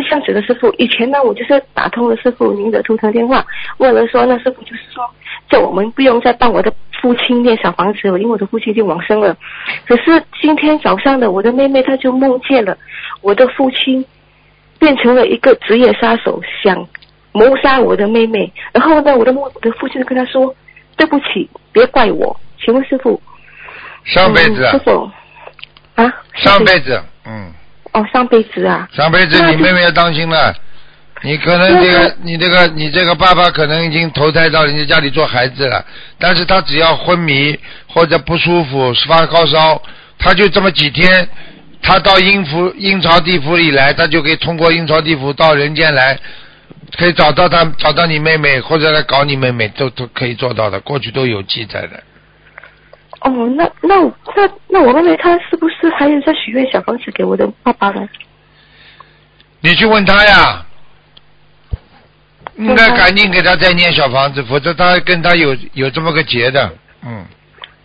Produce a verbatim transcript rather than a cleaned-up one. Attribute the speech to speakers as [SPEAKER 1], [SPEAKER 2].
[SPEAKER 1] 这样子的师傅，以前呢我就是打通了师傅您的图腾电话，问了说那师傅就是说叫我们不用再帮我的父亲念小房子了，因为我的父亲已经往生了。可是今天早上的我的妹妹她就梦见了我的父亲变成了一个职业杀手，想谋杀我的妹妹，然后呢我的我的父亲跟他说对不起别怪我。请问师傅，
[SPEAKER 2] 上辈子、
[SPEAKER 1] 嗯、师傅啊
[SPEAKER 2] 上辈子嗯
[SPEAKER 1] 哦上辈子啊
[SPEAKER 2] 上辈子你妹妹要当心了，你可能这个你这个你这个爸爸可能已经投胎到人家家里做孩子了，但是他只要昏迷或者不舒服发高烧，他就这么几天，他到阴府阴曹地府里来，他就可以通过阴曹地府到人间来，可以找到他找到你妹妹或者来搞你妹妹，都都可以做到的，过去都有记载的。
[SPEAKER 1] 哦，那那那那我妹妹她是不是还有在许愿小房子给我的爸爸呢？
[SPEAKER 2] 你去问他呀，应该赶紧给他再念小房子，否则他跟他有有这么个结的，嗯。